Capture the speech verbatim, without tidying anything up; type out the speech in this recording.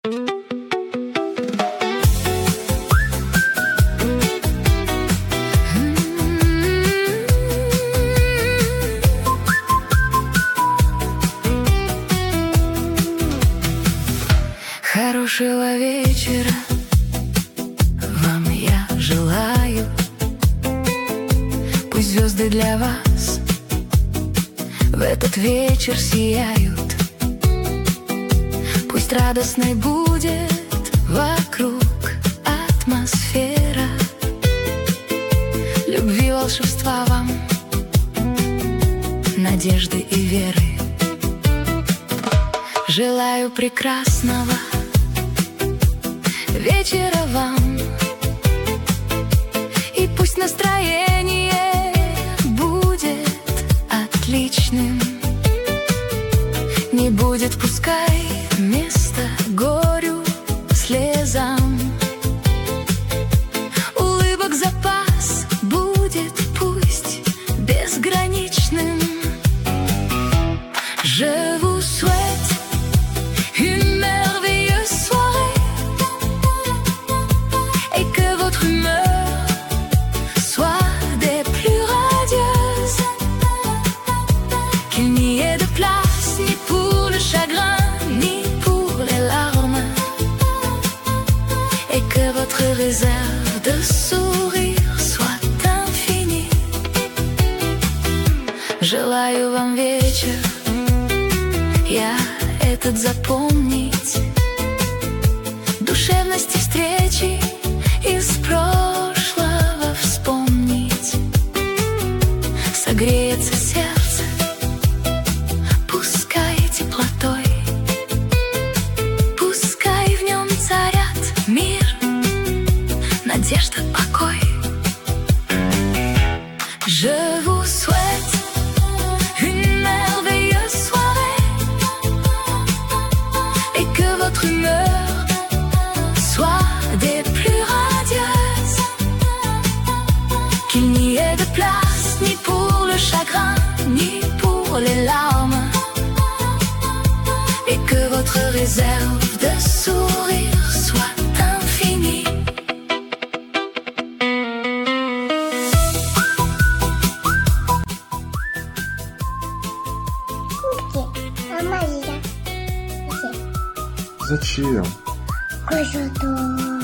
Хорошего вечера вам я желаю. Пусть звезды для вас в этот вечер сияют. Пусть радостной будет вокруг атмосфера любви, волшебства вам, надежды и веры. Желаю прекрасного вечера вам, и пусть настроение будет отличным. Не будет пускай места горю, слезам. Улыбок запас будет пусть безграничным. Je vous souhaite une merveilleuse soirée et que votre humeur soit des plus radieuses. Qu'il n'y ait de place ni pour le chagrin ni pour les larmes, et que votre réserve de sourire soit infinie. Желаю вам вечер я этот запомнить, душевности встречи из прошлого вспомнить. Согреется сердце, пускай теплотой, пускай в нем царят мир, надежда, покой. Je vous souhaite une merveilleuse soirée et que votre humeur soit des plus radieuses. Qu'il n'y ait de place ni pour le chagrin ni pour les larmes, et que votre réserve de sourire soit infinie. Мама, я. Зачем? Красота.